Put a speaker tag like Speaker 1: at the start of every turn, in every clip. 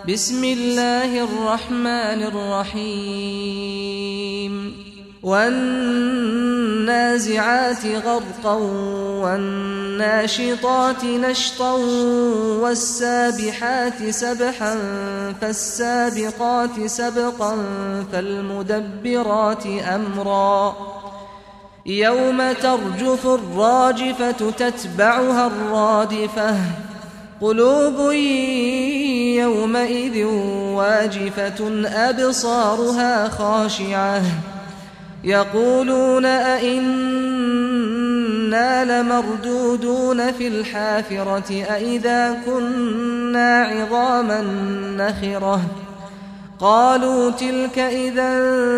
Speaker 1: بسم الله الرحمن الرحيم والنازعات غرقا والناشطات نشطا والسابحات سبحا فالسابقات سبقا فالمدبرات أمرا يوم ترجف الراجفة تتبعها الرادفة قلوب يومئذ واجفة أبصارها خاشعة يقولون أئنا لمردودون في الحافرة أئذا كنا عظاما نخرة قالوا تلك إذا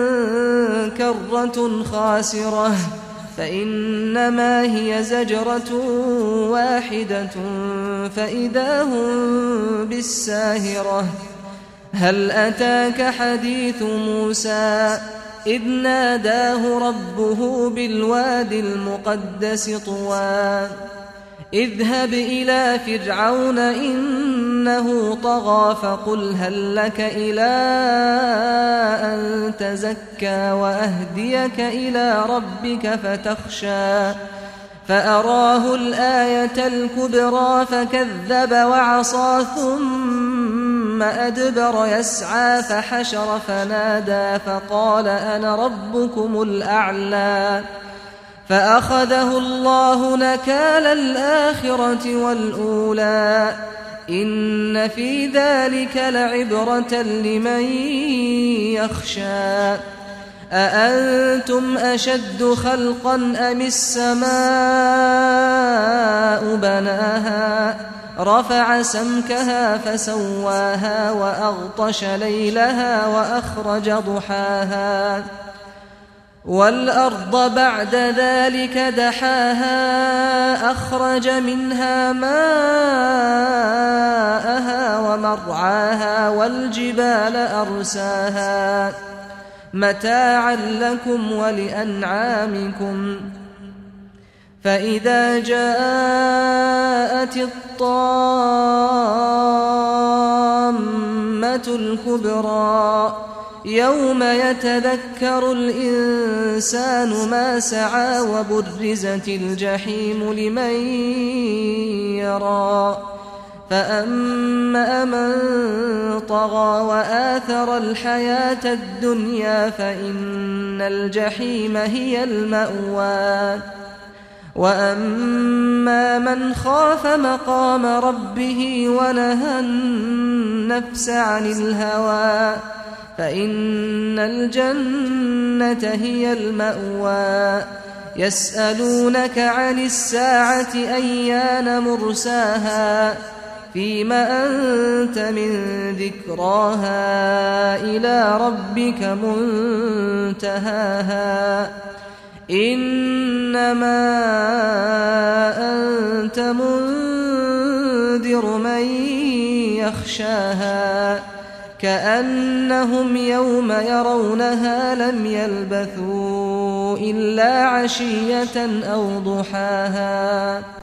Speaker 1: كرة خاسرة فإنما هي زجرة واحدة فإذا هم بالساهرة هل أتاك حديث موسى إذ ناداه ربه بالوادي المقدس طوى اذهب إلى فرعون إنه طغى فقل هل لك إلى أن تزكى وأهديك إلى ربك فتخشى فأراه الآية الكبرى فكذب وعصى ثم أدبر يسعى فحشر فنادى فقال أنا ربكم الأعلى فأخذه الله نكال الآخرة والأولى إن في ذلك لعبرة لمن يخشى أأنتم أشد خلقا أم السماء بناها رفع سمكها فسواها وأغطش ليلها وأخرج ضحاها والأرض بعد ذلك دحاها أخرج منها ماءها ومرعاها والجبال أرساها متاعا لكم ولأنعامكم فإذا جاءت الطامة الكبرى يوم يتذكر الإنسان ما سعى وبرزت الجحيم لمن يرى فأما من طغى وآثر الحياة الدنيا فإن الجحيم هي المأوى وأما من خاف مقام ربه ونهى النفس عن الهوى فإن الجنة هي المأوى يسألونك عن الساعة أيان مرساها فيما أنت من ذكراها إلى ربك منتهاها إنما أنت منذر من يخشاها كأنهم يوم يرونها لم يلبثوا إلا عشية أو ضحاها